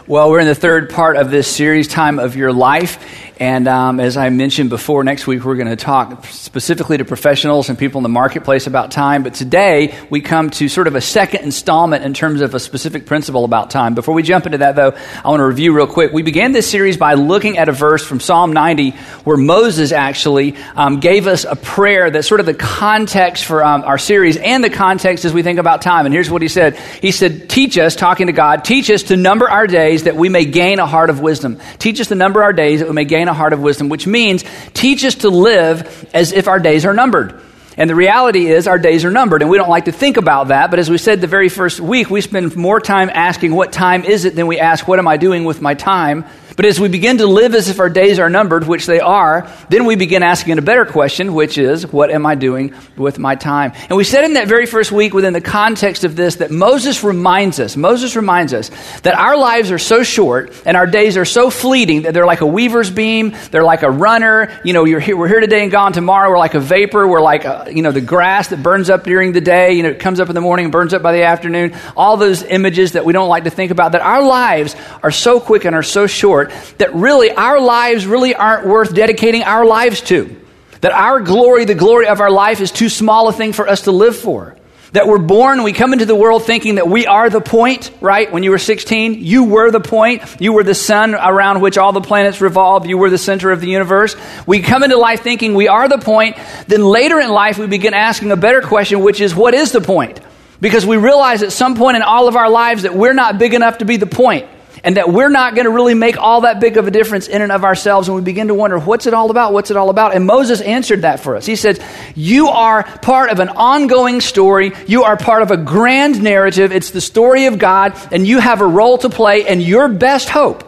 Well, we're in the third part of this series, Time of Your Life. And as I mentioned before, next week we're going to talk specifically to professionals and people in the marketplace about time. But today we come to sort of a second installment in terms of a specific principle about time. Before we jump into that, though, I want to review real quick. We began this series by looking at a verse from Psalm 90 where Moses actually gave us a prayer that's sort of the context for our series and the context as we think about time. And here's what he said. He said, teach us, talking to God, teach us to number our days that we may gain a heart of wisdom. Teach us to number our days that we may gain a heart of wisdom, which means teach us to live as if our days are numbered. And the reality is our days are numbered, and we don't like to think about that. But as we said the very first week, we spend more time asking what time is it than we ask what am I doing with my time. But as we begin to live as if our days are numbered, which they are, then we begin asking a better question, which is, what am I doing with my time? And we said in that very first week within the context of this that Moses reminds us that our lives are so short and our days are so fleeting that they're like a weaver's beam, they're like a runner. You know, we're here today and gone tomorrow. We're like a vapor. We're like, the grass that burns up during the day, it comes up in the morning and burns up by the afternoon. All those images that we don't like to think about, that our lives are so quick and are so short that really our lives really aren't worth dedicating our lives to. That our glory, the glory of our life, is too small a thing for us to live for. That we're born, we come into the world thinking that we are the point, right? When you were 16, you were the point. You were the sun around which all the planets revolve. You were the center of the universe. We come into life thinking we are the point. Then later in life, we begin asking a better question, which is, what is the point? Because we realize at some point in all of our lives that we're not big enough to be the point. And that we're not going to really make all that big of a difference in and of ourselves. And we begin to wonder, what's it all about? What's it all about? And Moses answered that for us. He said, you are part of an ongoing story. You are part of a grand narrative. It's the story of God. And you have a role to play. And your best hope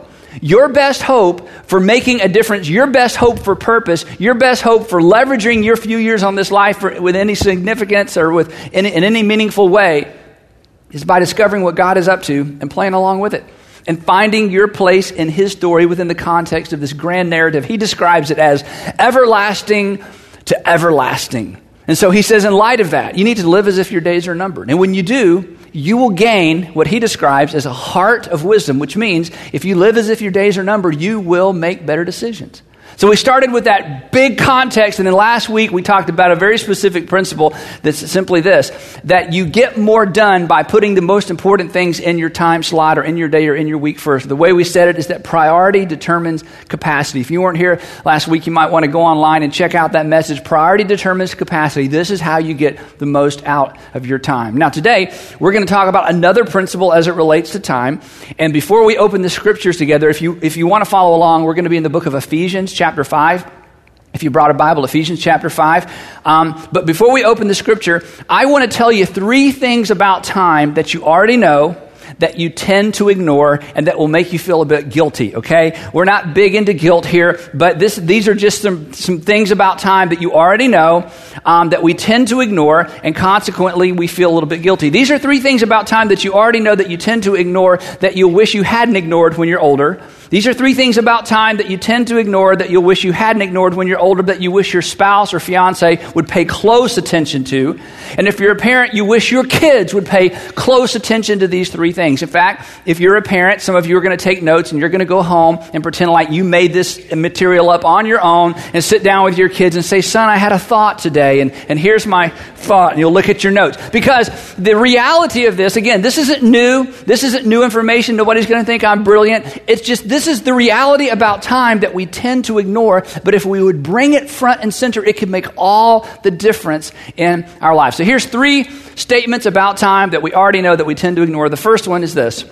for making a difference, your best hope for purpose, your best hope for leveraging your few years on this life with any significance or in any meaningful way is by discovering what God is up to and playing along with it. And finding your place in His story within the context of this grand narrative. He describes it as everlasting to everlasting. And so he says, in light of that, you need to live as if your days are numbered. And when you do, you will gain what he describes as a heart of wisdom, which means if you live as if your days are numbered, you will make better decisions. So we started with that big context, and then last week we talked about a very specific principle that's simply this, that you get more done by putting the most important things in your time slot or in your day or in your week first. The way we said it is that priority determines capacity. If you weren't here last week, you might want to go online and check out that message. Priority determines capacity. This is how you get the most out of your time. Now today, we're going to talk about another principle as it relates to time. And before we open the scriptures together, if you want to follow along, we're going to be in the book of Ephesians, chapter 5. If you brought a Bible, Ephesians chapter 5. But before we open the scripture, I want to tell you 3 things about time that you already know, that you tend to ignore, and that will make you feel a bit guilty, okay? We're not big into guilt here, but these are just some things about time that you already know, that we tend to ignore, and consequently, we feel a little bit guilty. These are 3 things about time that you already know that you tend to ignore, that you'll wish you hadn't ignored when you're older. These are 3 things about time that you tend to ignore, that you'll wish you hadn't ignored when you're older, that you wish your spouse or fiance would pay close attention to. And if you're a parent, you wish your kids would pay close attention to these 3 things. In fact, if you're a parent, some of you are going to take notes and you're going to go home and pretend like you made this material up on your own and sit down with your kids and say, son, I had a thought today and here's my thought. And you'll look at your notes. Because the reality of this, again, this isn't new. This isn't new information. Nobody's going to think I'm brilliant. It's just, this is the reality about time that we tend to ignore. But if we would bring it front and center, it could make all the difference in our lives. So here's 3 statements about time that we already know that we tend to ignore. The first one is this.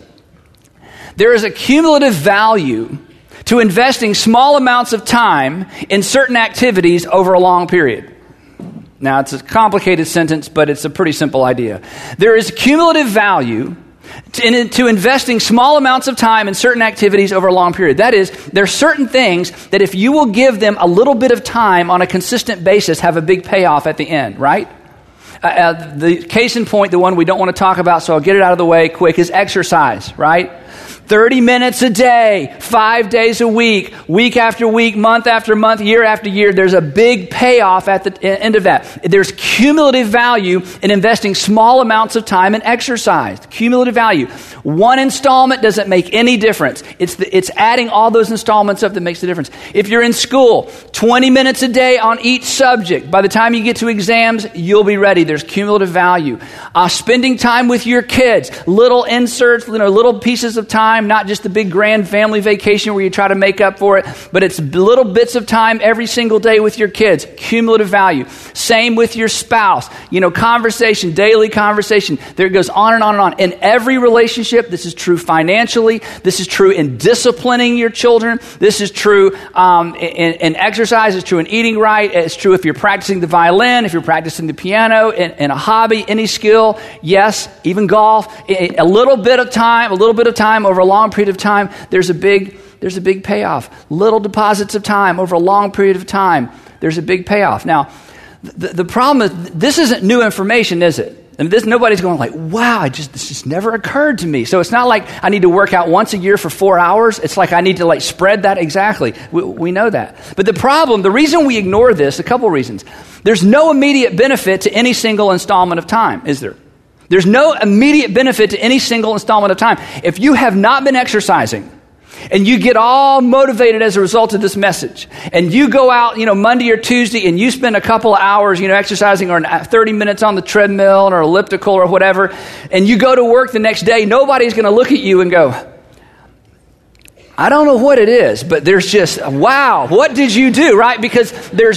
There is a cumulative value to investing small amounts of time in certain activities over a long period. Now, it's a complicated sentence, but it's a pretty simple idea. There is cumulative value to investing small amounts of time in certain activities over a long period. That is, there are certain things that if you will give them a little bit of time on a consistent basis, have a big payoff at the end, right? The case in point, the one we don't want to talk about, so I'll get it out of the way quick, is exercise, right? 30 minutes a day, 5 days a week, week after week, month after month, year after year. There's a big payoff at the end of that. There's cumulative value in investing small amounts of time in exercise. Cumulative value. One installment doesn't make any difference. It's adding all those installments up that makes the difference. If you're in school, 20 minutes a day on each subject. By the time you get to exams, you'll be ready. There's cumulative value. Spending time with your kids, little inserts, little pieces of time, not just the big grand family vacation where you try to make up for it, but it's little bits of time every single day with your kids. Cumulative value. Same with your spouse. Conversation, daily conversation. There it goes on and on and on. In every relationship, this is true financially. This is true in disciplining your children. This is true in exercise. It's true in eating right. It's true if you're practicing the violin, if you're practicing the piano, in a hobby, any skill. Yes, even golf. A little bit of time over a long period of time, there's a big payoff. Little deposits of time over a long period of time, there's a big payoff. Now, the problem is, this isn't new information, is it? And nobody's going like, wow, this just never occurred to me. So it's not like I need to work out once a year for 4 hours. It's like I need to spread that exactly. We know that. But the reason we ignore this, a couple reasons. There's no immediate benefit to any single installment of time, is there? There's no immediate benefit to any single installment of time. If you have not been exercising, and you get all motivated as a result of this message, and you go out, Monday or Tuesday, and you spend a couple of hours, exercising, or 30 minutes on the treadmill or elliptical or whatever, and you go to work the next day, nobody's going to look at you and go, I don't know what it is, but there's just, wow, what did you do, right? Because this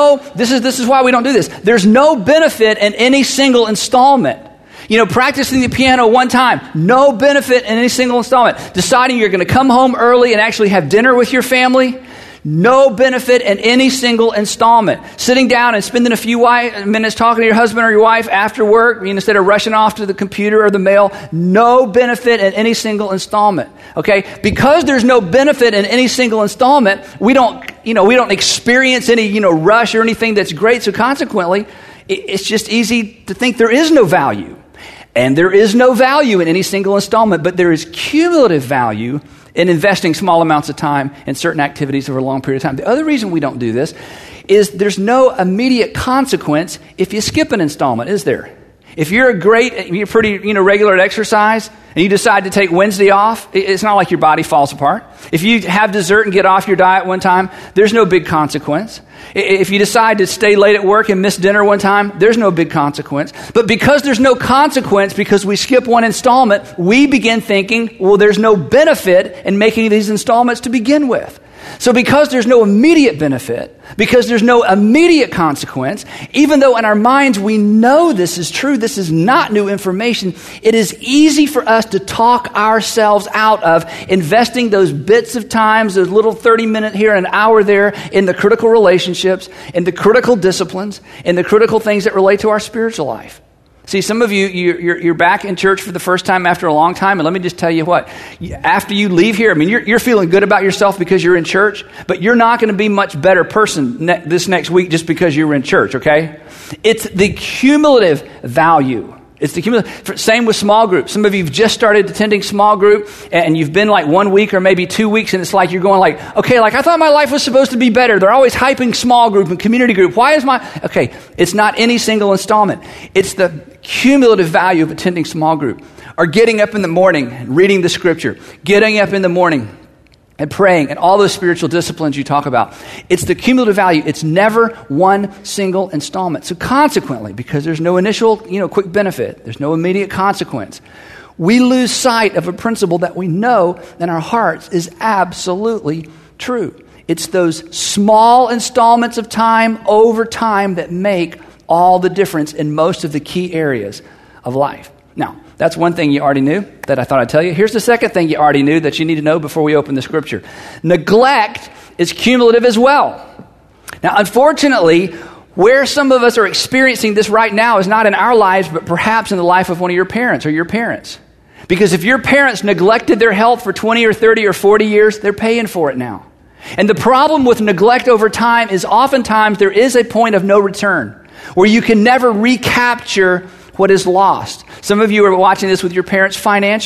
is why we don't do this. There's no benefit in any single installment. Practicing the piano one time, no benefit in any single installment. Deciding you're going to come home early and actually have dinner with your family, no benefit in any single installment. Sitting down and spending a few minutes talking to your husband or your wife after work, instead of rushing off to the computer or the mail, no benefit in any single installment. Okay? Because there's no benefit in any single installment, we don't experience any, rush or anything that's great. So consequently, it's just easy to think there is no value. And there is no value in any single installment, but there is cumulative value in investing small amounts of time in certain activities over a long period of time. The other reason we don't do this is there's no immediate consequence if you skip an installment, is there? If you're pretty regular at exercise, and you decide to take Wednesday off, it's not like your body falls apart. If you have dessert and get off your diet one time, there's no big consequence. If you decide to stay late at work and miss dinner one time, there's no big consequence. But because there's no consequence, because we skip one installment, we begin thinking, well, there's no benefit in making these installments to begin with. So because there's no immediate benefit, because there's no immediate consequence, even though in our minds we know this is true, this is not new information, it is easy for us to talk ourselves out of investing those bits of time, those little 30-minute here and an hour there in the critical relationships, in the critical disciplines, in the critical things that relate to our spiritual life. See, some of you're back in church for the first time after a long time, and let me just tell you what, after you leave here, you're feeling good about yourself because you're in church, but you're not going to be much better person this next week just because you were in church, okay? It's the cumulative value. It's the cumulative. Same with small groups. Some of you have just started attending small group, and you've been 1 week or maybe 2 weeks, and it's like you're going okay, I thought my life was supposed to be better. They're always hyping small group and community group. Why is okay, it's not any single installment. It's the cumulative value of attending small group, or getting up in the morning and reading the scripture, getting up in the morning and praying, and all those spiritual disciplines you talk about. It's the cumulative value. It's never one single installment. So consequently, because there's no initial, quick benefit, there's no immediate consequence, we lose sight of a principle that we know in our hearts is absolutely true. It's those small installments of time over time that make all the difference in most of the key areas of life. Now, that's one thing you already knew that I thought I'd tell you. Here's the second thing you already knew that you need to know before we open the scripture. Neglect is cumulative as well. Now, unfortunately, where some of us are experiencing this right now is not in our lives, but perhaps in the life of one of your parents or your parents. Because if your parents neglected their health for 20 or 30 or 40 years, they're paying for it now. And the problem with neglect over time is oftentimes there is a point of no return where you can never recapture what is lost. Some of you are watching this with your parents financially.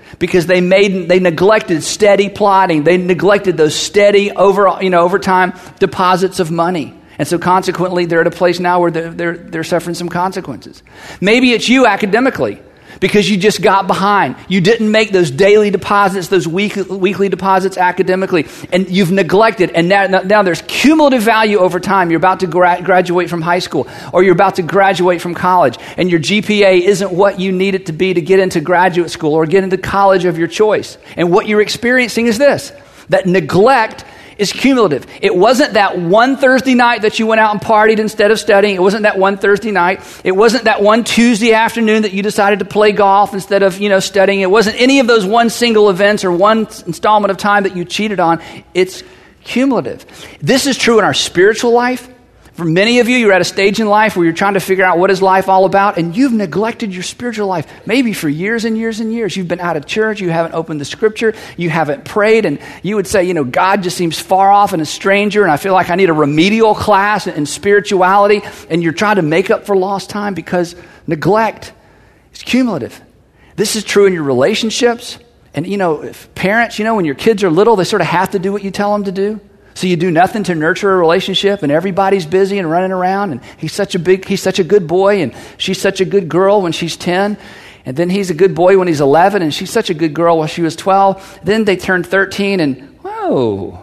because they neglected steady plotting. They neglected those steady over time deposits of money. And so consequently, they're at a place now where they're suffering some consequences. Maybe it's you academically, because you just got behind. You didn't make those daily deposits, those weekly deposits academically, and you've neglected. And now there's cumulative value over time. You're about to graduate from high school, or you're about to graduate from college, and your GPA isn't what you need it to be to get into graduate school or get into college of your choice. And what you're experiencing is this, that neglect is cumulative. It wasn't that one Thursday night that you went out and partied instead of studying. It wasn't that one Thursday night. It wasn't that one Tuesday afternoon that you decided to play golf instead of, studying. It wasn't any of those one single events or one installment of time that you cheated on. It's cumulative. This is true in our spiritual life. For many of you, you're at a stage in life where you're trying to figure out what is life all about, and you've neglected your spiritual life, maybe for years and years and years. You've been out of church, you haven't opened the scripture, you haven't prayed, and you would say, God just seems far off and a stranger, and I feel like I need a remedial class in spirituality, and you're trying to make up for lost time because neglect is cumulative. This is true in your relationships, and if parents, when your kids are little, they sort of have to do what you tell them to do. So you do nothing to nurture a relationship, and everybody's busy and running around, and he's such a good boy, and she's such a good girl when she's 10, and then he's a good boy when he's 11, and she's such a good girl when she was 12. Then they turn 13, and whoa,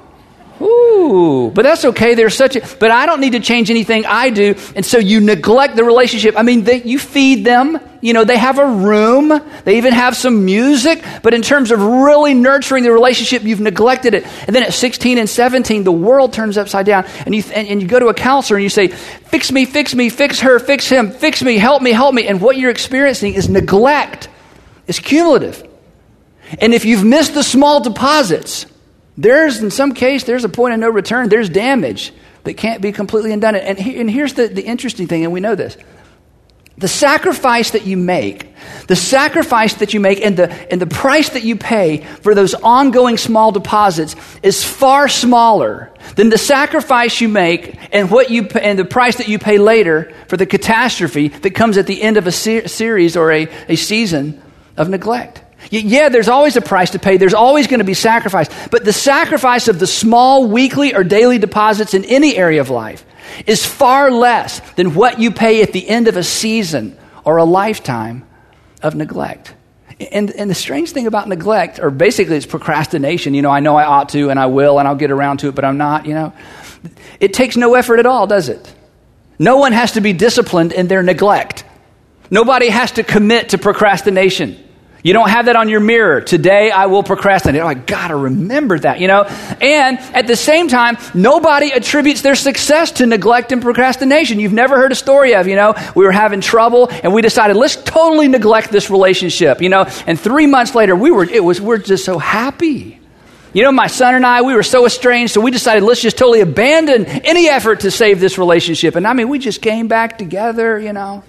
ooh, but that's okay. But I don't need to change anything I do, and so you neglect the relationship. I mean, you feed them. They have a room. They even have some music. But in terms of really nurturing the relationship, you've neglected it. And then at 16 and 17, the world turns upside down. And you go to a counselor and you say, fix me, fix her, fix him, fix me, help me. And what you're experiencing is neglect. It's cumulative. And if you've missed the small deposits, in some case, there's a point of no return. There's damage that can't be completely undone. And here's the interesting thing, and we know this. The sacrifice that you make and the price that you pay for those ongoing small deposits is far smaller than the sacrifice you make and the price that you pay later for the catastrophe that comes at the end of a series or a season of neglect. Yeah, there's always a price to pay. There's always going to be sacrifice. But the sacrifice of the small weekly or daily deposits in any area of life is far less than what you pay at the end of a season or a lifetime of neglect. And the strange thing about neglect, or basically it's procrastination. I know I ought to, and I will, and I'll get around to it, but I'm not, It takes no effort at all, does it? No one has to be disciplined in their neglect. Nobody has to commit to procrastination. You don't have that on your mirror. Today I will procrastinate. I got to remember that, And at the same time, nobody attributes their success to neglect and procrastination. You've never heard a story of, we were having trouble and we decided, let's totally neglect this relationship, And 3 months later, we're just so happy. My son and I, we were so estranged, so we decided, let's just totally abandon any effort to save this relationship. And we just came back together,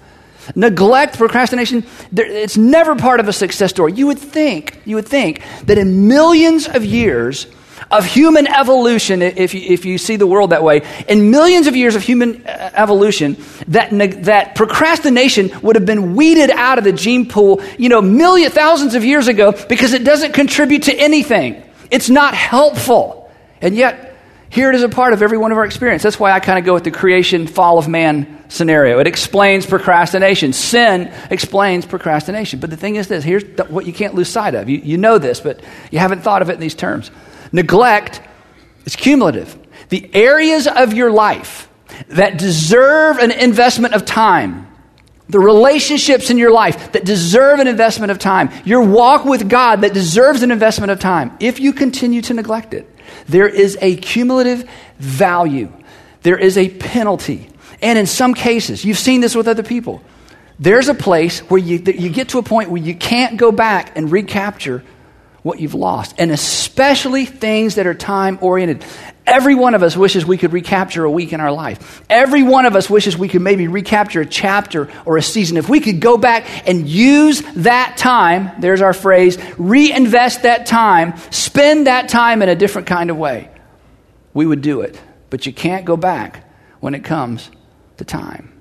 Neglect, procrastination, it's never part of a success story. You would think that in millions of years of human evolution, if you see the world that way, in millions of years of human evolution, that procrastination would have been weeded out of the gene pool, thousands of years ago, because it doesn't contribute to anything. It's not helpful. And yet, here it is a part of every one of our experience. That's why I kind of go with the creation, fall of man scenario. It explains procrastination. Sin explains procrastination. But the thing is this, here's what you can't lose sight of. You know this, but you haven't thought of it in these terms. Neglect is cumulative. The areas of your life that deserve an investment of time, the relationships in your life that deserve an investment of time, your walk with God that deserves an investment of time, if you continue to neglect it, there is a cumulative value. There is a penalty. And in some cases, you've seen this with other people, there's a place where you get to a point where you can't go back and recapture what you've lost. And especially things that are time-oriented. Every one of us wishes we could recapture a week in our life. Every one of us wishes we could maybe recapture a chapter or a season. If we could go back and use that time, there's our phrase, reinvest that time, spend that time in a different kind of way, we would do it. But you can't go back when it comes to time.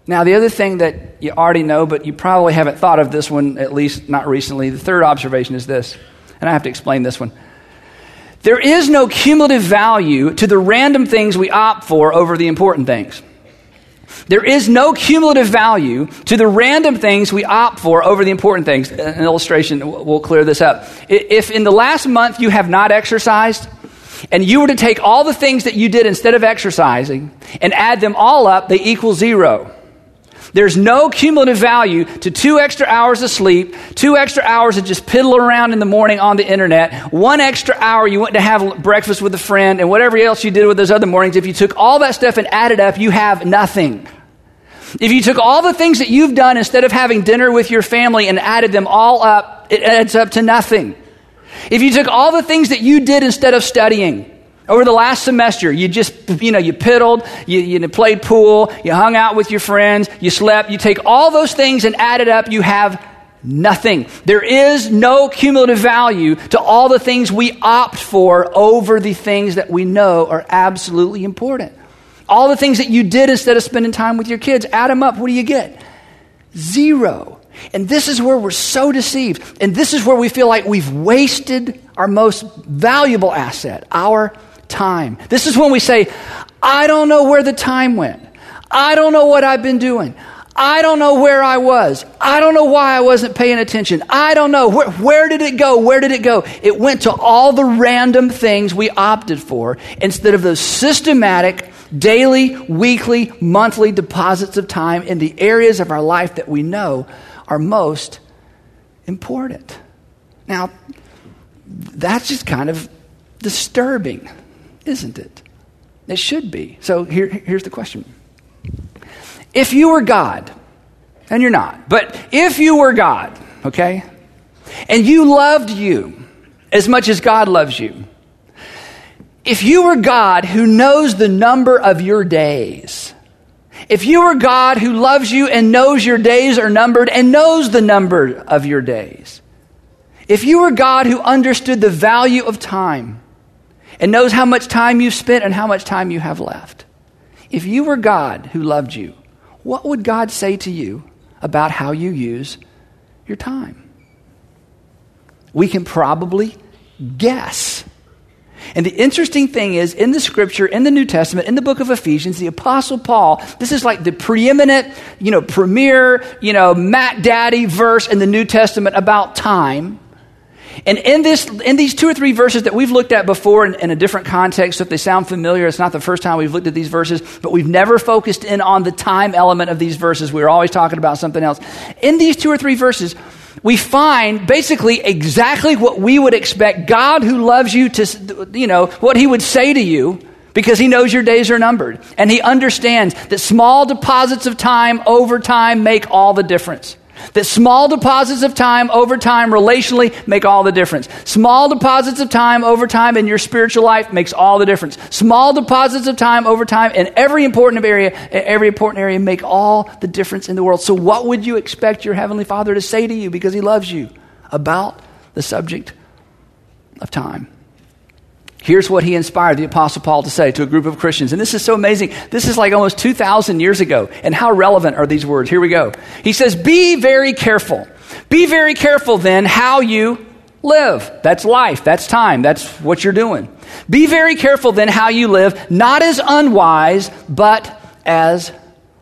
Now, the other thing that you already know, but you probably haven't thought of this one, at least not recently, the third observation is this, and I have to explain this one. There is no cumulative value to the random things we opt for over the important things. There is no cumulative value to the random things we opt for over the important things. An illustration will clear this up. If in the last month you have not exercised, and you were to take all the things that you did instead of exercising and add them all up, they equal 0. There's no cumulative value to 2 extra hours of sleep, 2 extra hours of just piddling around in the morning on the internet, 1 extra hour you went to have breakfast with a friend, and whatever else you did with those other mornings. If you took all that stuff and added up, you have nothing. If you took all the things that you've done instead of having dinner with your family and added them all up, it adds up to nothing. If you took all the things that you did instead of studying over the last semester, you just, you piddled, you played pool, you hung out with your friends, you slept, you take all those things and add it up, you have nothing. There is no cumulative value to all the things we opt for over the things that we know are absolutely important. All the things that you did instead of spending time with your kids, add them up, what do you get? 0. And this is where we're so deceived. And this is where we feel like we've wasted our most valuable asset, our time. This is when we say, I don't know where the time went. I don't know what I've been doing. I don't know where I was. I don't know why I wasn't paying attention. I don't know. Where did it go? Where did it go? It went to all the random things we opted for instead of those systematic, daily, weekly, monthly deposits of time in the areas of our life that we know are most important. Now, that's just kind of disturbing, isn't it? It should be. So here's the question. If you were God, and you're not, but if you were God, okay, and you loved you as much as God loves you, if you were God who knows the number of your days, if you were God who loves you and knows your days are numbered and knows the number of your days, if you were God who understood the value of time and knows how much time you've spent and how much time you have left, if you were God who loved you, what would God say to you about how you use your time? We can probably guess. And the interesting thing is, in the scripture, in the New Testament, in the book of Ephesians, the Apostle Paul, this is like the preeminent, premier, Matt Daddy verse in the New Testament about time. And in these 2 or 3 verses that we've looked at before in a different context, so if they sound familiar, it's not the first time we've looked at these verses, but we've never focused in on the time element of these verses. We're always talking about something else. In these 2 or 3 verses, we find basically exactly what we would expect God who loves you to, what he would say to you, because he knows your days are numbered. And he understands that small deposits of time over time make all the difference. That small deposits of time over time relationally make all the difference. Small deposits of time over time in your spiritual life makes all the difference. Small deposits of time over time in every important area make all the difference in the world. So what would you expect your Heavenly Father to say to you because he loves you about the subject of time? Here's what he inspired the Apostle Paul to say to a group of Christians. And this is so amazing. This is like almost 2,000 years ago. And how relevant are these words? Here we go. He says, be very careful. Be very careful then how you live. That's life. That's time. That's what you're doing. Be very careful then how you live, not as unwise, but as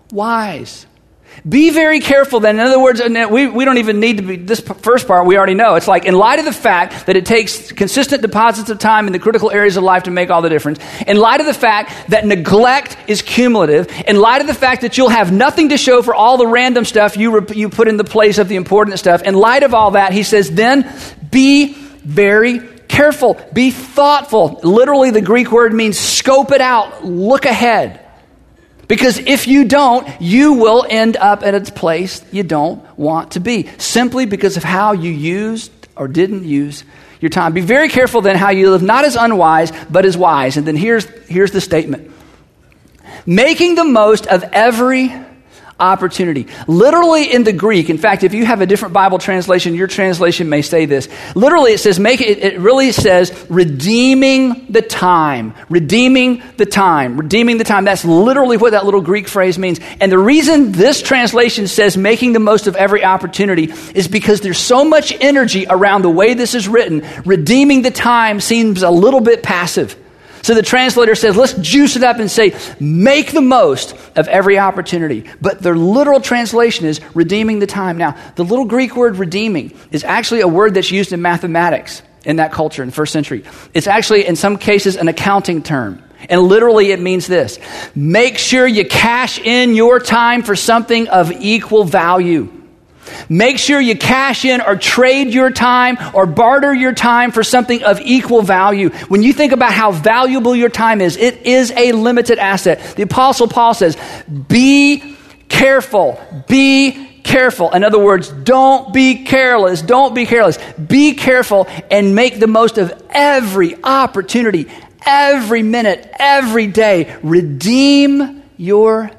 wise. Be very careful then. In other words, we don't even need to be, this first part we already know. It's like, in light of the fact that it takes consistent deposits of time in the critical areas of life to make all the difference, in light of the fact that neglect is cumulative, in light of the fact that you'll have nothing to show for all the random stuff you put in the place of the important stuff, in light of all that, he says, then be very careful. Be thoughtful. Literally, the Greek word means scope it out. Look ahead. Because if you don't, you will end up at a place you don't want to be, simply because of how you used or didn't use your time. Be very careful then how you live, not as unwise, but as wise. And then here's the statement. Making the most of every opportunity. Literally in the Greek, in fact, if you have a different Bible translation, your translation may say this. Literally, it says, it really says, redeeming the time. Redeeming the time. Redeeming the time. That's literally what that little Greek phrase means. And the reason this translation says making the most of every opportunity is because there's so much energy around the way this is written. Redeeming the time seems a little bit passive. So the translator says, let's juice it up and say, make the most of every opportunity. But the literal translation is redeeming the time. Now, the little Greek word redeeming is actually a word that's used in mathematics in that culture in the first century. It's actually, in some cases, an accounting term. And literally it means this: make sure you cash in your time for something of equal value. Make sure you cash in or trade your time or barter your time for something of equal value. When you think about how valuable your time is, it is a limited asset. The Apostle Paul says, be careful. Be careful. In other words, don't be careless. Don't be careless. Be careful and make the most of every opportunity, every minute, every day. Redeem your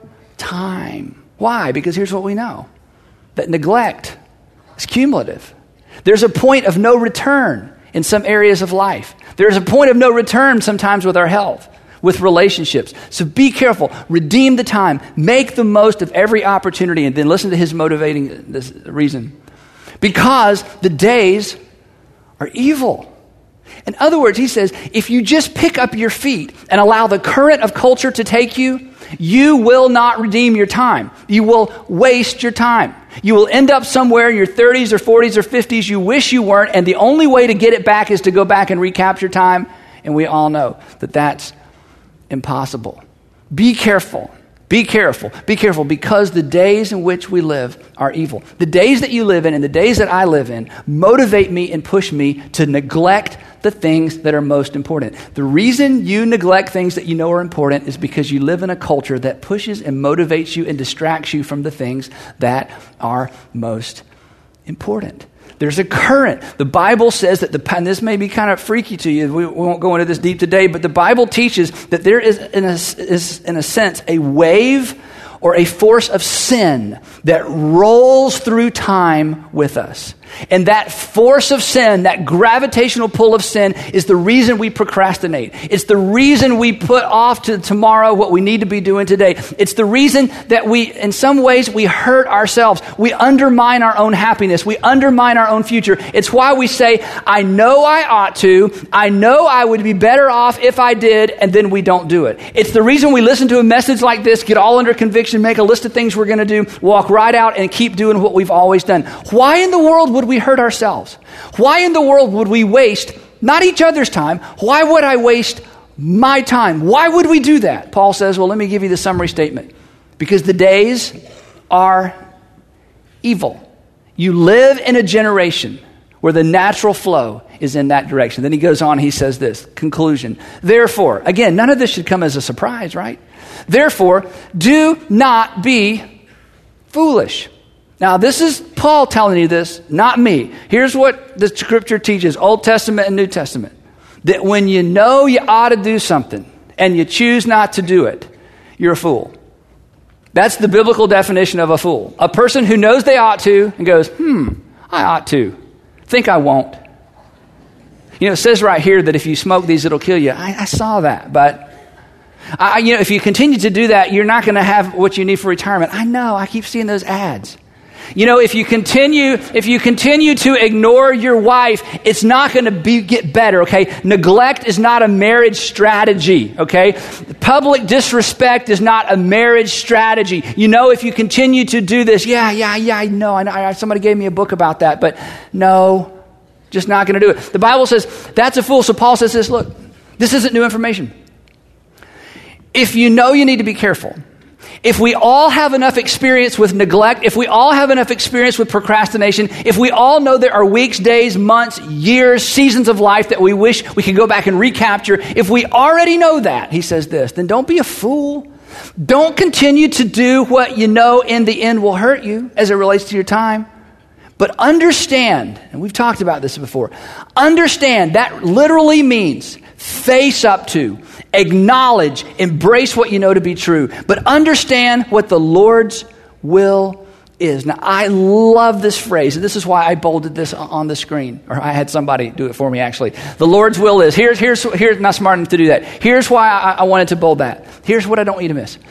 time. Why? Because here's what we know. That neglect is cumulative. There's a point of no return in some areas of life. There's a point of no return sometimes with our health, with relationships. So be careful. Redeem the time. Make the most of every opportunity. And then listen to his motivating reason. Because the days are evil. In other words, he says, if you just pick up your feet and allow the current of culture to take you, you will not redeem your time. You will waste your time. You will end up somewhere in your 30s or 40s or 50s you wish you weren't, and the only way to get it back is to go back and recapture time, and we all know that that's impossible. Be careful. Be careful. Be careful, because the days in which we live are evil. The days that you live in and the days that I live in motivate me and push me to neglect the things that are most important. The reason you neglect things that you know are important is because you live in a culture that pushes and motivates you and distracts you from the things that are most important. There's a current. The Bible says that and this may be kind of freaky to you. We won't go into this deep today, but the Bible teaches that there is in a sense, a wave or a force of sin that rolls through time with us. And that force of sin, that gravitational pull of sin, is the reason we procrastinate. It's the reason we put off to tomorrow what we need to be doing today. It's the reason that in some ways, we hurt ourselves. We undermine our own happiness. We undermine our own future. It's why we say, I know I ought to. I know I would be better off if I did, and then we don't do it. It's the reason we listen to a message like this, get all under conviction, make a list of things we're going to do, walk right out and keep doing what we've always done. Why in the world would we hurt ourselves? Why in the world would we waste not each other's time? Why would I waste my time? Why would we do that? Paul says, well, let me give you the summary statement. Because the days are evil. You live in a generation where the natural flow is in that direction. Then he goes on, he says this, conclusion. Therefore, again, none of this should come as a surprise, right? Therefore, do not be foolish. Now, this is Paul telling you this, not me. Here's what the scripture teaches, Old Testament and New Testament. That when you know you ought to do something and you choose not to do it, you're a fool. That's the biblical definition of a fool. A person who knows they ought to and goes, I ought to. Think I won't. You know, it says right here that if you smoke these, it'll kill you. I saw that, but if you continue to do that, you're not going to have what you need for retirement. I know. I keep seeing those ads. You know, if you continue to ignore your wife, it's not going to get better, okay? Neglect is not a marriage strategy, okay? Public disrespect is not a marriage strategy. You know, if you continue to do this, I know. Somebody gave me a book about that, but no, just not going to do it. The Bible says that's a fool. So Paul says this, look, this isn't new information. If you know you need to be careful, if we all have enough experience with neglect, if we all have enough experience with procrastination, if we all know there are weeks, days, months, years, seasons of life that we wish we could go back and recapture, if we already know that, he says this, then don't be a fool. Don't continue to do what you know in the end will hurt you as it relates to your time. But understand, and we've talked about this before, understand that literally means face up to, acknowledge, embrace what you know to be true, but understand what the Lord's will is. Now, I love this phrase, and this is why I bolded this on the screen, or I had somebody do it for me, actually. The Lord's will is. Here's not smart enough to do that. Here's why I wanted to bold that. Here's what I don't want you to miss.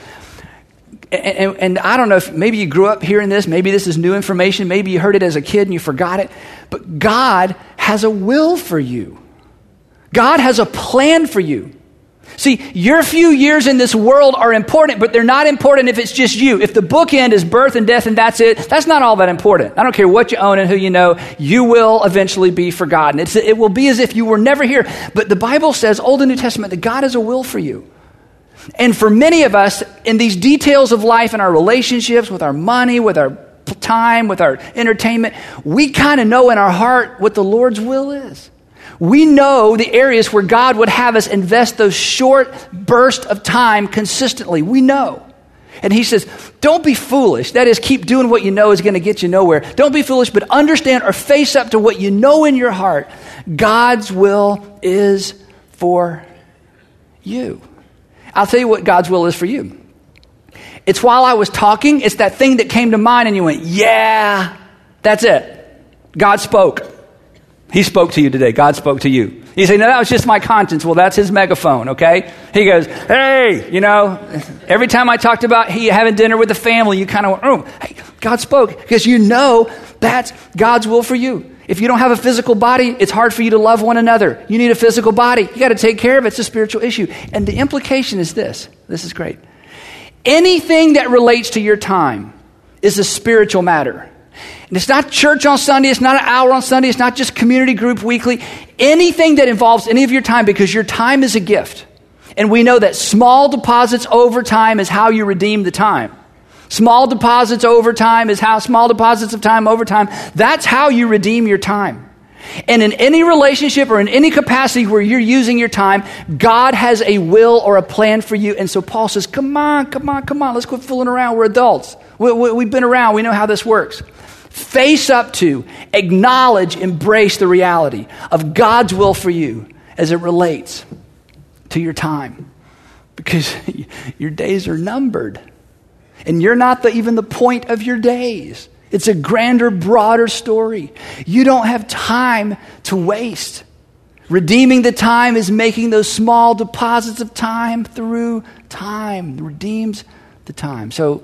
And I don't know if maybe you grew up hearing this, maybe this is new information, maybe you heard it as a kid and you forgot it, but God has a will for you. God has a plan for you. See, your few years in this world are important, but they're not important if it's just you. If the bookend is birth and death and that's it, that's not all that important. I don't care what you own and who you know, you will eventually be forgotten. It will be as if you were never here. But the Bible says, Old and New Testament, that God has a will for you. And for many of us, in these details of life, in our relationships, with our money, with our time, with our entertainment, we kind of know in our heart what the Lord's will is. We know the areas where God would have us invest those short bursts of time consistently. We know. And he says, don't be foolish. That is, keep doing what you know is going to get you nowhere. Don't be foolish, but understand or face up to what you know in your heart. God's will is for you. I'll tell you what God's will is for you. It's while I was talking, it's that thing that came to mind and you went, yeah, that's it. God spoke. He spoke to you today. God spoke to you. You say, no, that was just my conscience. Well, that's his megaphone, okay? He goes, hey, every time I talked about having dinner with the family, you kind of went, oh, hey, God spoke. Because you know that's God's will for you. If you don't have a physical body, it's hard for you to love one another. You need a physical body. You got to take care of it. It's a spiritual issue. And the implication is this. This is great. Anything that relates to your time is a spiritual matter. And it's not church on Sunday. It's not an hour on Sunday. It's not just community group weekly. Anything that involves any of your time, because your time is a gift. And we know that small deposits over time is how you redeem the time. Small deposits over time is how small deposits of time over time. That's how you redeem your time. And in any relationship or in any capacity where you're using your time, God has a will or a plan for you. And so Paul says, come on. Let's quit fooling around. We're adults. We've been around. We know how this works. Face up to, acknowledge, embrace the reality of God's will for you as it relates to your time. Because your days are numbered. And you're not even the point of your days. It's a grander, broader story. You don't have time to waste. Redeeming the time is making those small deposits of time through time. It redeems the time. So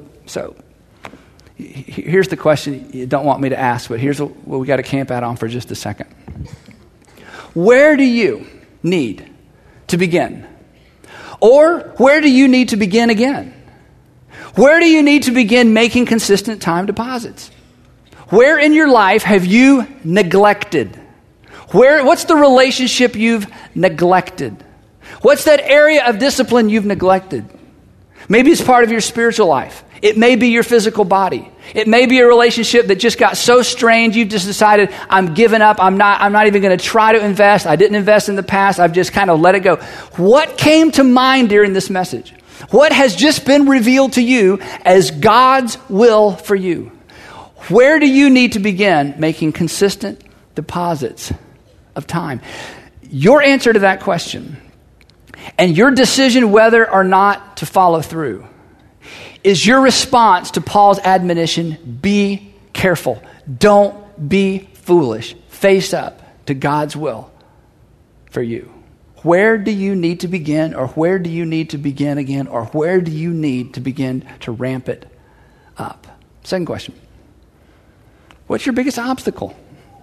here's the question you don't want me to ask, but here's what we got to camp out on for just a second. Where do you need to begin? Or where do you need to begin again? Where do you need to begin making consistent time deposits? Where in your life have you neglected? What's the relationship you've neglected? What's that area of discipline you've neglected? Maybe it's part of your spiritual life. It may be your physical body. It may be a relationship that just got so strained you've just decided, I'm giving up. I'm not even going to try to invest. I didn't invest in the past. I've just kind of let it go. What came to mind during this message? What has just been revealed to you as God's will for you? Where do you need to begin making consistent deposits of time? Your answer to that question and your decision whether or not to follow through is your response to Paul's admonition, be careful. Don't be foolish. Face up to God's will for you. Where do you need to begin, or where do you need to begin again, or where do you need to begin to ramp it up? Second question. What's your biggest obstacle?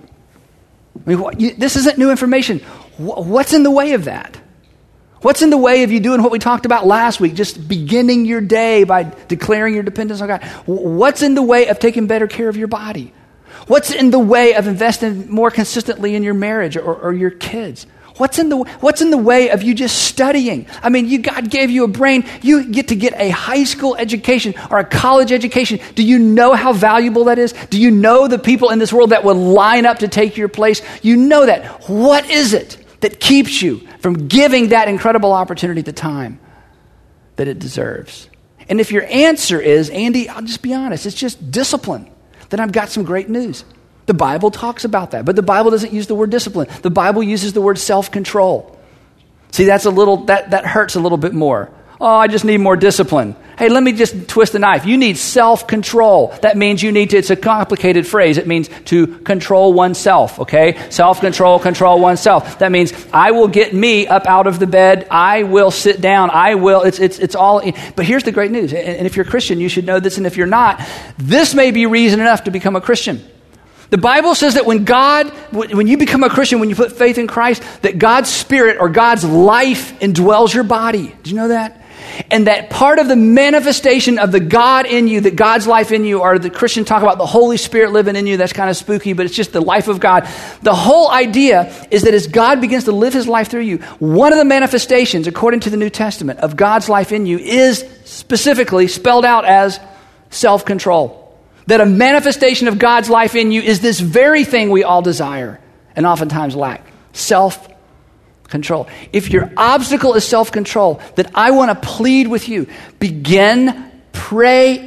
I mean, this isn't new information. What's in the way of that? What's in the way of you doing what we talked about last week, just beginning your day by declaring your dependence on God? What's in the way of taking better care of your body? What's in the way of investing more consistently in your marriage or your kids? What's in the way of you just studying? I mean, God gave you a brain. You get to get a high school education or a college education. Do you know how valuable that is? Do you know the people in this world that would line up to take your place? You know that. What is it that keeps you from giving that incredible opportunity the time that it deserves? And if your answer is, Andy, I'll just be honest, it's just discipline, then I've got some great news. The Bible talks about that, but the Bible doesn't use the word discipline. The Bible uses the word self-control. See, that hurts a little bit more Oh, I just need more discipline. Hey, let me just twist the knife. You need self-control. That means it's a complicated phrase. It means to control oneself, okay? Self-control, control oneself. That means I will get me up out of the bed. I will sit down. It's all. But here's the great news. And if you're a Christian, you should know this. And if you're not, this may be reason enough to become a Christian. The Bible says that when you become a Christian, when you put faith in Christ, that God's Spirit or God's life indwells your body. Did you know that? And that part of the manifestation of the God in you, that God's life in you, or the Christian talk about the Holy Spirit living in you, that's kind of spooky, but it's just the life of God. The whole idea is that as God begins to live his life through you, one of the manifestations, according to the New Testament, of God's life in you is specifically spelled out as self-control. That a manifestation of God's life in you is this very thing we all desire and oftentimes lack. Self-control. If your obstacle is self-control, then I want to plead with you. Begin praying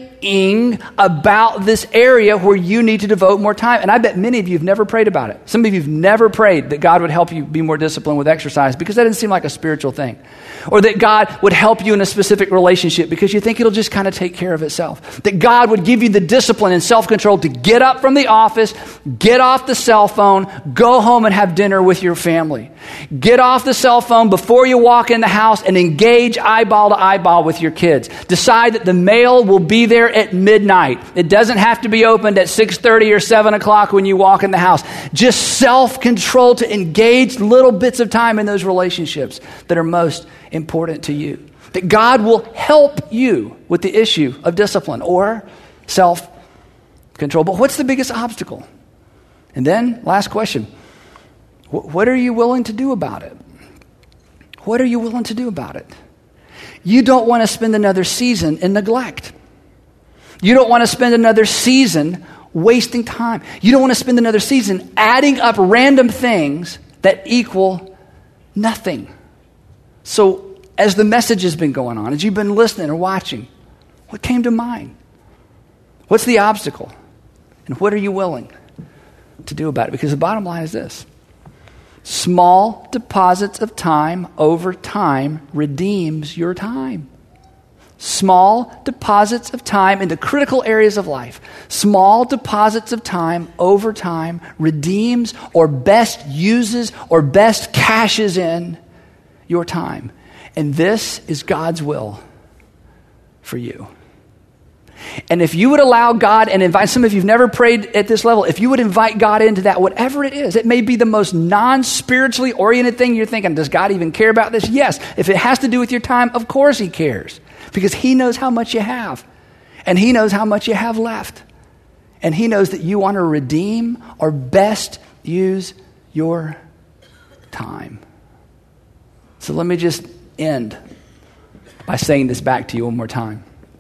about this area where you need to devote more time. And I bet many of you have never prayed about it. Some of you have never prayed that God would help you be more disciplined with exercise because that doesn't seem like a spiritual thing. Or that God would help you in a specific relationship because you think it'll just kind of take care of itself. That God would give you the discipline and self-control to get up from the office, get off the cell phone, go home and have dinner with your family. Get off the cell phone before you walk in the house and engage eyeball to eyeball with your kids. Decide that the mail will be there at midnight. It doesn't have to be opened at 6:30 or 7 o'clock when you walk in the house. Just self-control to engage little bits of time in those relationships that are most important to you. That God will help you with the issue of discipline or self-control. But what's the biggest obstacle? And then, last question. What are you willing to do about it? What are you willing to do about it? You don't want to spend another season in neglect. You don't want to spend another season wasting time. You don't want to spend another season adding up random things that equal nothing. So as the message has been going on, as you've been listening or watching, what came to mind? What's the obstacle? And what are you willing to do about it? Because the bottom line is this. Small deposits of time over time redeems your time. Small deposits of time into critical areas of life. Small deposits of time over time redeems or best uses or best cashes in your time. And this is God's will for you. And if you would allow God and invite, some of you have never prayed at this level, if you would invite God into that, whatever it is, it may be the most non-spiritually oriented thing you're thinking, does God even care about this? Yes. If it has to do with your time, of course he cares. Because he knows how much you have. And he knows how much you have left. And he knows that you want to redeem or best use your time. So let me just end by saying this back to you one more time.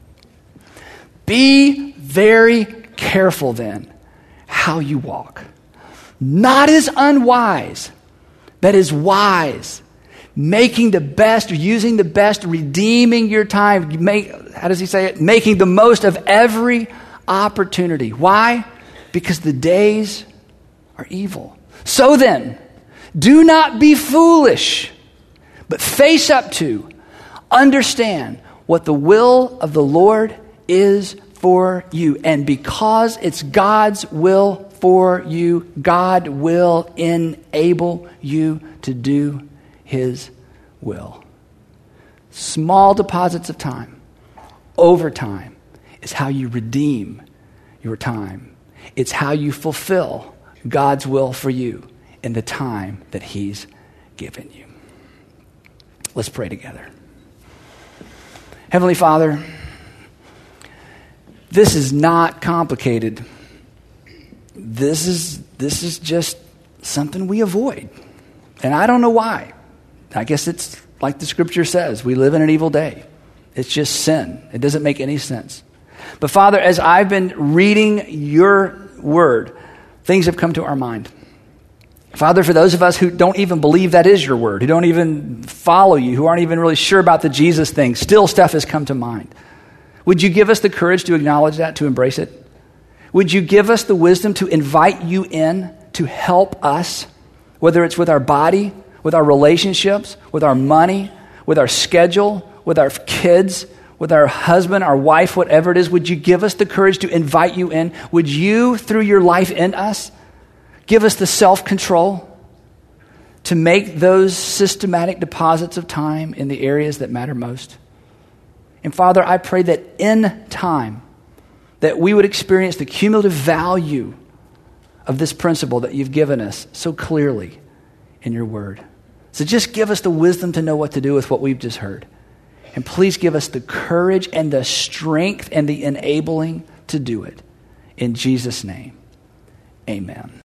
Be very careful then how you walk. Not as unwise, but as wise. Making the best, using the best, redeeming your time. How does he say it? Making the most of every opportunity. Why? Because the days are evil. So then, do not be foolish, but face up to, understand what the will of the Lord is for you. And because it's God's will for you, God will enable you to do his will. Small deposits of time over time is how you redeem your time. It's how you fulfill God's will for you in the time that he's given you. Let's pray together. Heavenly Father, this is not complicated. This is just something we avoid. And I don't know why. I guess it's like the scripture says, we live in an evil day. It's just sin. It doesn't make any sense. But Father, as I've been reading your word, things have come to our mind. Father, for those of us who don't even believe that is your word, who don't even follow you, who aren't even really sure about the Jesus thing, still stuff has come to mind. Would you give us the courage to acknowledge that, to embrace it? Would you give us the wisdom to invite you in to help us, whether it's with our body, with our relationships, with our money, with our schedule, with our kids, with our husband, our wife, whatever it is, would you give us the courage to invite you in? Would you, through your life in us, give us the self-control to make those systematic deposits of time in the areas that matter most? And Father, I pray that in time, that we would experience the cumulative value of this principle that you've given us so clearly in your word. So just give us the wisdom to know what to do with what we've just heard. And please give us the courage and the strength and the enabling to do it. In Jesus' name, amen.